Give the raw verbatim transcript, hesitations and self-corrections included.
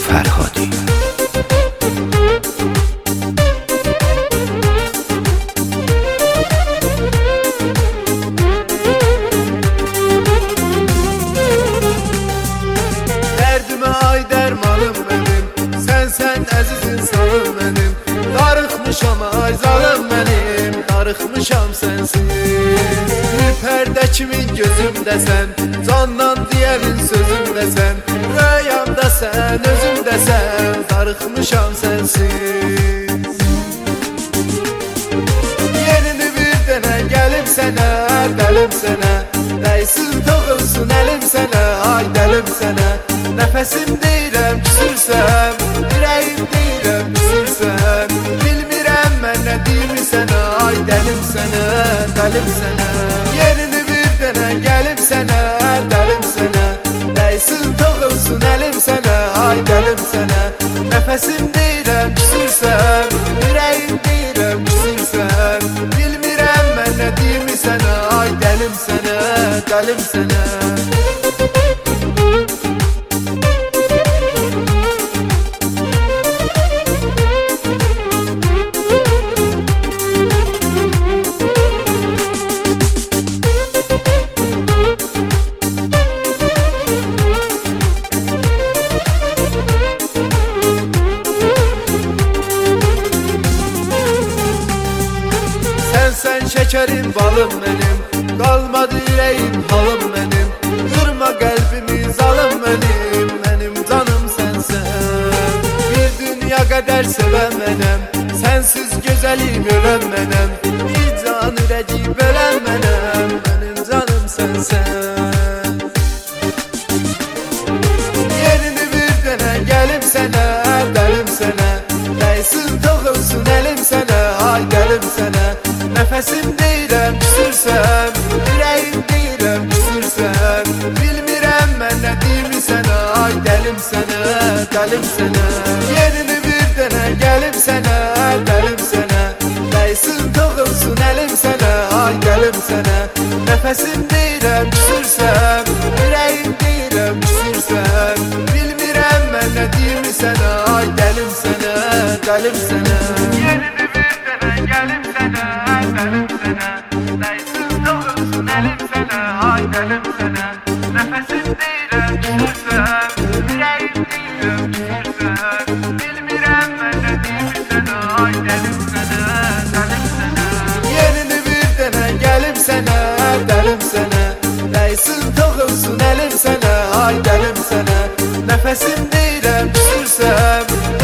فرهادی. Dərdimə ay dərmanım mənim, sən sən əziz insanım mənim. Darıxmışam ay zalım mənim, darıxmışam sənsiz. Bir pərdə kimi gözümdəsən, candan deyərin sözümdəsən. Rəyamda sən, özümdəsən, darıxmışam sənsiz. Yerini bir dənə gəlib sənə, dəlim sənə. Dəysin toxunsun əlim sənə, ay dəlim sənə. Nəfəsim deyirəm küsürsən, ürəyim deyirəm küsürsən. Bilmirəm mən nə deyim sənə, ay dəlim sənə, dəlim sənə. Yerini bir dənə gəlib sənə, dəlim sənə. Dəysin toxunsun əlim sənə, ay dəlim sənə. Nəfəsim deyirəm küsürsən, ürəyim deyirəm küsürsən. Bilmirəm mən nə deyim sənə, ay dəlim sənə, dəlim sənə. Sən şəkərim balım mənim, qalmadı ürəyim halım mənim. Qırma qəlbimi zalım mənim, mənim canım sənsən. Bir dünya qədər sevən mənəm, sənsiz gözəlim ölən mənəm. Bir can ürəci bölən mənəm, mənim canım sənsən. Yerini bir dənə gəlib sənə, dəlim sənə. Dəysin toxunsun əlim sənə, ay dəlim sənə. Nəfəsim deyirəm küsürsən, ürəyim deyirəm küsürsən. Bilmirəm mən nə deyim sənə, ay dəlim sənə, dəlim sənə. Yerini bir dənə gəlib sənə, dəlim sənə. Dəysin toxunsun əlim sənə, ay dəlim sənə. Nəfəsim deyirəm küsürsən, ürəyim deyirəm küsürsən. Bilmirəm mən nə deyim sənə, ay dəlim sənə, dəlim sənə. Yerini bir dənə gəlib sənə, dəlim sənə. Dəysin toxunsun əlim sənə, ay dəlim sənə. Nəfəsim deyirəm küsürsən, ürəyim deyirəm küsürsən. Bilmirəm mən nə deyim sənə, ay dəlim sənə, dəlim sənə. Yerini bir dənə gəlib sənə, dəlim sənə. Dəysin toxunsun əlim sənə, ay dəlim sənə. Nəfəsim deyirəm küsürsən,